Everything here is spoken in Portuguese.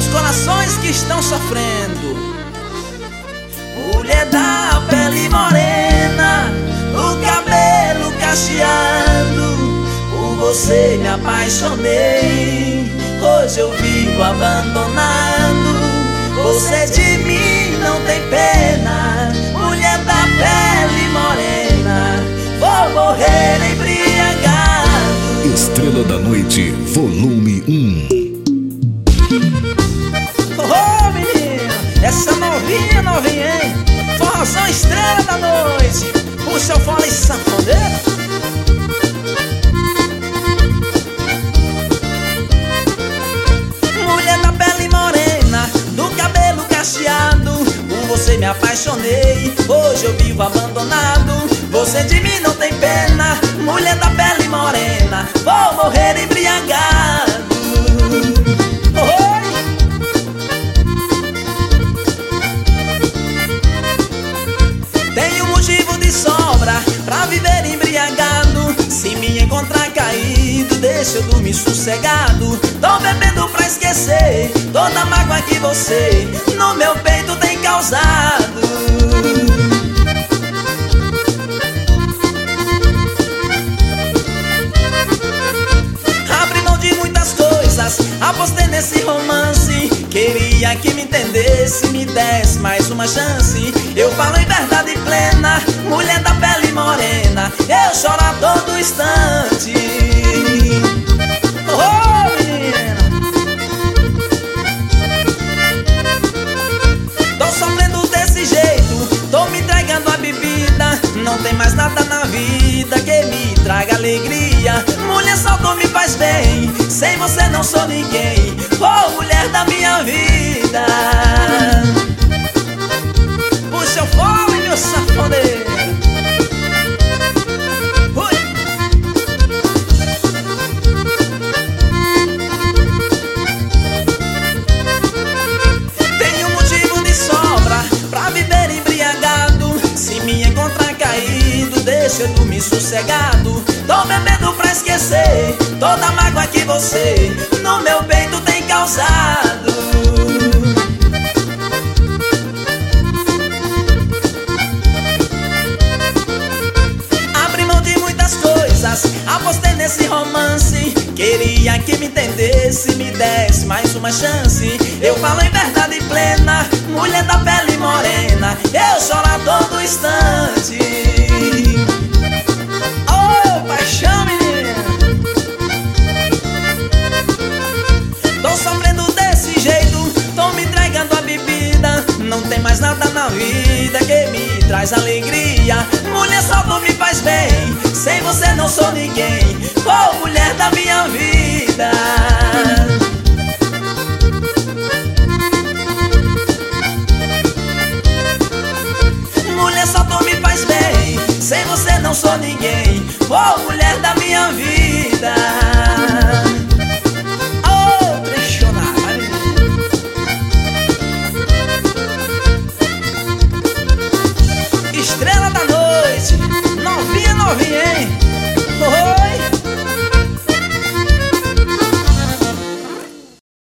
os corações que estão sofrendo. Mulher da pele morena, o cabelo cacheado, por você me apaixonei. Hoje eu vivo abandonado, você de mim não tem pena. Mulher da pele morena, vou morrer embriagado. Estrela da Noite, volume 1. Ô menino, essa novinha, hein? Forrozão Estrela da Noite, puxa o fole sanfoneiro. Mulher da pele morena, do cabelo cacheado, por você me apaixonei. Hoje eu vivo abandonado, você de mim não tem pena. Mulher da pele morena, vou morrer embriagado. Tenho motivo de sobra pra viver embriagado. Se me encontrar caído, deixa eu dormir sossegado. Tô bebendo pra esquecer toda a mágoa que você no meu peito tem causado. Abri mão de muitas coisas, apostei nesse romance. Queria que me entendesse, me desse mais uma chance. Eu falo em verdade plena, mulher da pele morena, eu choro a todo instante. Oh, menina, tô sofrendo desse jeito, tô me entregando a bebida. Não tem mais nada na vida que me traga alegria. Mulher, só tu me faz bem, sem você não sou ninguém. Oh, mulher da minha vida, puxa o fole, meu sanfoneiro. Tenho motivo de sobra pra viver embriagado. Se me encontrar caído, deixa eu dormir sossegado. Tô bebendo pra esquecer toda a mágoa que você no meu peito tem causado. Abri mão de muitas coisas, apostei nesse romance. Queria que me entendesse, me desse mais uma chance. Eu falo em verdade plena, mulher da pele morena, eu choro a todo instante. Oh, paixão, menina, tô sofrendo desse jeito, tô me entregando a bebida. Não tem mais nada na vida que me traz alegria. Mulher, só tu me faz bem, sem você não sou ninguém. Oh, mulher da minha vida, mulher, só tu me faz bem, sem você não sou ninguém. Oh, mulher